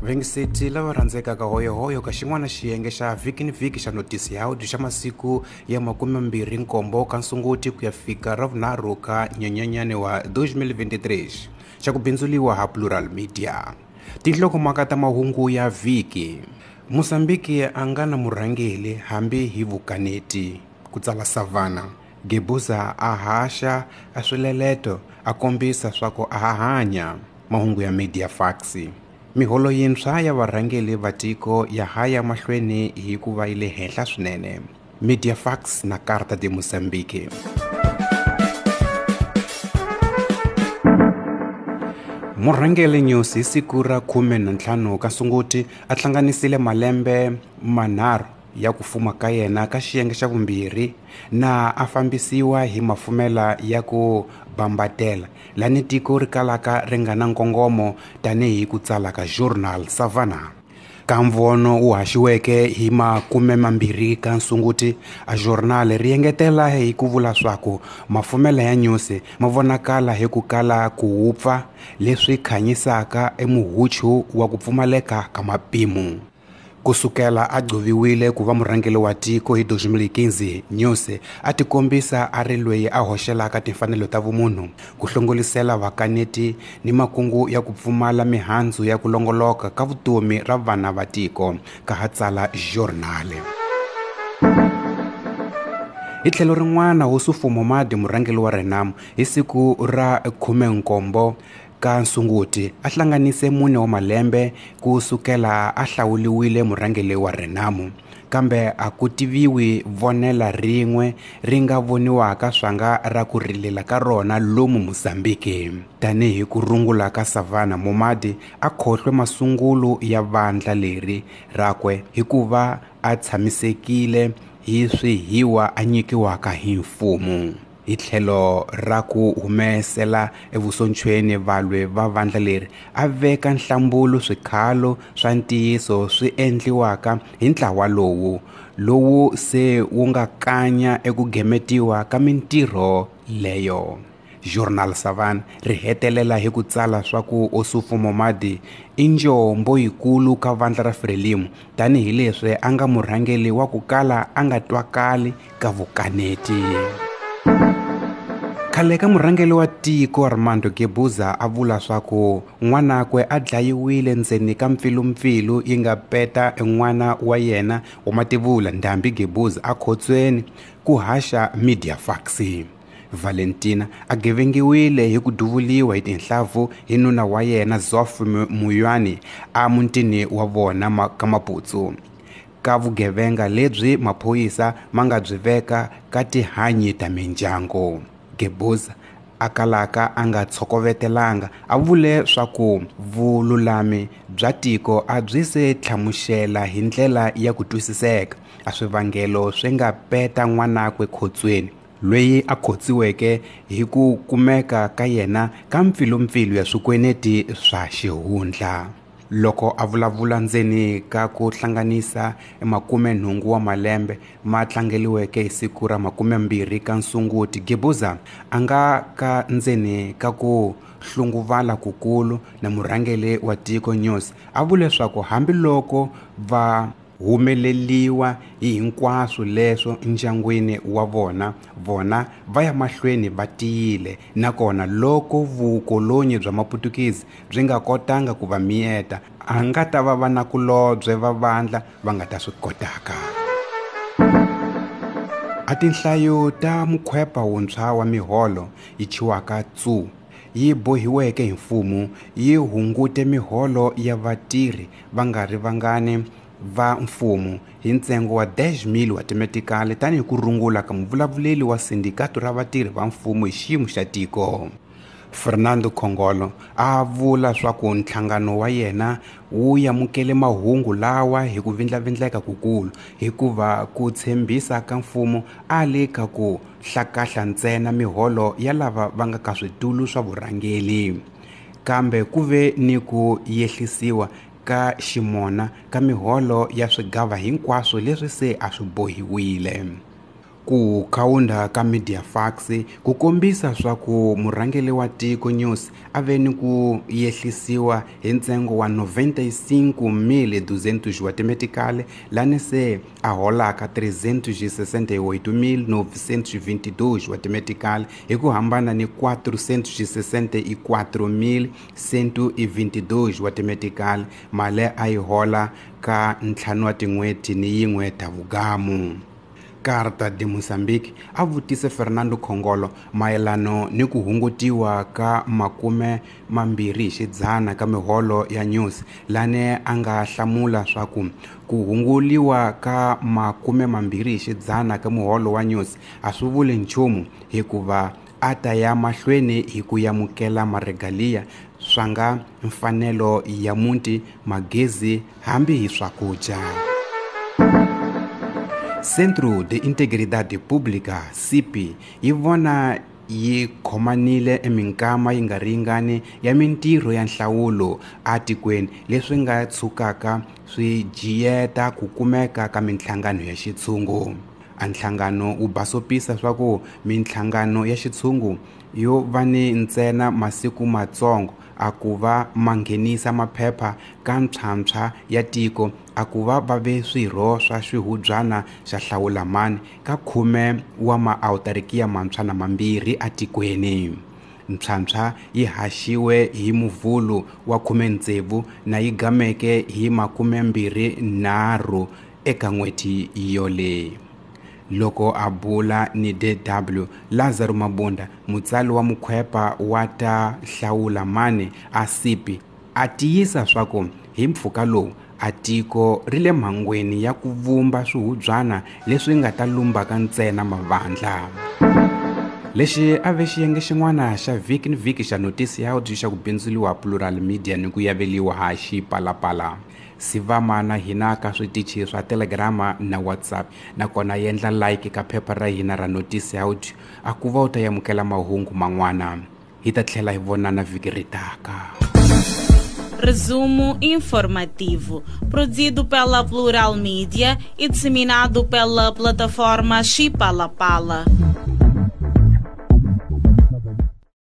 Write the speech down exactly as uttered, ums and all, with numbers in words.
Vaingiseti lava rhandzekaka hoyohoyo ka xin'wana xiyenge xa vhiki ni vhiki xa notisi ya audio xa masiku ya makumembirhi nkombo ka Sunguti ku ya fika ravunharhu ka Nyenyenyani wa twenty twenty-three xa ku bindzuriwa ha Plural Media. Tinhlokomhaka ta mahungu ya vhiki. Mozambiki a nga na murhangeli hambi hi vukaneti, ku tsala Savannah. Gebuza a haxa a swileleto a kombisa swa ku a hanya. Mahungu ya Mediafax. Miholo yintshwa ya varhangeli va tiko ya haya mahlweni hi ku va yi le henhla swinene. Mediafax na Carta de Moçambique. Murhangeli News hi siku ra khume na ntlhanu ka Sunguti a hlanganisile malembe manharhu ya ku fuma ka yena ka xiyenge xa vumbirhi na a fambisiwa hi mafumela ya ku bambatela lani tiko ri kalaka ri nga na nkongomo tanihi ku tsala ka journal Savannah. Kamvono wu haxiweke hi makume mambirhi ka Sunguti, a journal ri engetela hi ku vula swaku mafumela ya news ma vonakala hi ku kala ku hupfa leswi khanyisaka emuhuchu wa ku pfumaleka ka mapimu. Kusukela a gcoviwile ku va murhangeli wa tiko hi twenty fifteen, News a tikombisa a ri loyi a hoxelaka timfanelo ta vumunhu, ku hlongolisela vakaneti ni makungu ya ku pfumala mihandzu ya ku longoloka ka vutomi ra vana va tiko, ka ha tsala journal. Hi tlhelo rin'wana Hosi Momadi, murhangeli wa Renamo, hi siku ra khume nkombo ka Sunguti a hlanganise mune wa malembe ku sukela a hlawuliwile murhangeli wa Renamo, kambe a ku tiviwi vonela rin'we ri nga voniwaka swanga ra ku rilela ka rona lomu Mozambiki. Tanihi ku rungula ka Savannah, Momadi a khohlwe masungulo ya vandla leri rakwe hikuva a tshamisekile hi swihiwa a nyikiwaka hi mfumo. Hi tlhelo ra ku humesela evusontshweni valwe va vandla leri a veka nhlambulo swikhalo swa ntiyiso swi endliwaka hi ntlawa lowu lowu se wu nga kanya eku gemetiwa ka mintirho leyo. Journal Savannah ri hetelela hi ku tsala swa ku Hosi Momadi i njombo yikulu ka vandla ra Frelimo tanihileswi a nga murhangeli wa ku kala a nga twakali ka vukaneti. Khale ka murhangeli wa tiko Armando Gebuza a vula swaku n'wanakwe a dlayiwile ndzeni ka mpfilumpfilu yi nga peta n'wana wa yena wa Mativula Ndhambi Gebuza a khotsweni, ku haxa Mediafax. Valentina a gevengiwile hi ku duvuliwa hi tinhlavu hi nuna wa yena Zoff Muyani a mutini wa vona ka Maputsu, ka vugevenga lebyi maphoyisa ma nga byi veka ka tihanyi ta mindyangu. Gebuza a kalaka a nga tshokovetelanga a vule swaku vululami bya tiko a byi se tlhamuxela hi ndlela ya ku twisiseka a swivangelo swi nga peta n'wanakwe khotsweni, loyi a khotsiweke hi ku kumeka ka yena ka mpfilumpfilu ya swikweneti swa xihundla. Loko a vulavula ndzeni ka ku hlanganisa makume nhungu wa malembe ma tlangeliweke hi siku ra makumembirhi ka Sunguti, Gebuza a nga ka ndzeni ka ku hlunguvala kukulu na murhangeli wa tiko News a vule leswaku hambiloko va humeleliwa hi hinkwaswo leswo ndyangwini wa vona vona va ya mahlweni va tiyile, nakona loko vukolonyi bya Maputukezi byi nga kotanga ku va miyeta a nga ta va na kulobye va vandla va nga ta swi kotaka. A tinhlayo ta mukhwepa wuntshwa wa miholo yi chiwaka tsu yi bohiweke hi mfumo yi hungute miholo ya vatirhi va nga ri vangani va mfumo hi ntsengo wa dash mil wa timetikali tanihi ku rungula ka muvulavuleli wa sindikato ra vatirhi va mfumo hi xiyimo xa tiko. Fernando Khongolo a vula swaku nhlangano wa yena wu yamukele mahungu lawa hi ku vindlavindleka kukulu hikuva ku tshembisa ka mfumo a le ka ku hlakahla ntsena miholo ya lava va nga ka switulu swa vurhangeli, kambe ku ve ni ku yehlisiwa ka ximona ka miholo ya swigava hinkwaswo leswi se a swi bohiwile. ku kaunda ka Mediafax ku kombisa swa ku murhangeli wa tiko News a ve ni ku yehlisiwa hi ntsengo wa noventa e cinco mil e duzentos wa timeticale lani se a holaka trezentos e sessenta e oito mil novecentos e vinte e dois wa timeticale hi ku hambana ni quatrocentos e sessenta e quatro mil cento e vinte e dois wa timeticale mali a yi hola ka ntlhanu wa tin'hweti ni yin'we ta vugamu. Carta de Moçambique a vutise Fernando Khongolo mayelano ni ku hungutiwa ka makume mambirhi hi xidzana ka miholo ya News lani a nga hlamula swa ku ku hunguliwa ka makume mambirhi hi xidzana ka muholo wa News a swi vuli nchumu hikuva a ta ya mahlweni hi ku yamukela maregaliya swa nga mfanelo ya muti, magezi hambi hi swakudya. Centro de Integridade Pública C I P I yi vona yi khomanile eminkama yi nga ringani ya mintirho ya nhlawulo atikweni leswi nga tshukaka swi jiyeta ku kumeka ka minhlangano ya xitshungu. A nhlangano u basopisa swa ku minhlangano ya xitshungu yo va ni ntsena masiku matsongo a ku va manghenisa maphepha ka ntshwantshwa ya tiko a ku va va ve swirho swa swihubyana xa hlawulamani ka khume wa maawutarikiya mantshwa na mambirhi atikweni. Ntshwantshwa yi haxiwe hi Muvhulu wa khume ntsevu na yi gameke hi makume mbirhi nharhu eka n'hweti yoleyo. Loko a bula ni D W Lazarus Mabunda mutsali wa mukhwepa wa ta hlawulamani a C I P I a tiyisa swa ku hi mpfhuka lowu a tiko ri le mhangweni ya ku vumba swihubyana leswi nga ta lumbaka ntsena mavandla. Lexi a ve xiyenge xin'wana xa vhiki ni vhiki xa notisi ya audio xa ku bindzuriwa Plural Media ni ku yaveliwa ha Xipalapala. Sivama na hina ka switichi swa Telegrama na WhatsApp nakona yendla like ka phepha ra hina ra notisi audio a ku va u ta yamukela mahungu man'wana hi ta tlhela hi vonana vhiki ritaka. Resumo informativo, produzido pela Plural Media e disseminado pela plataforma Xipalapala.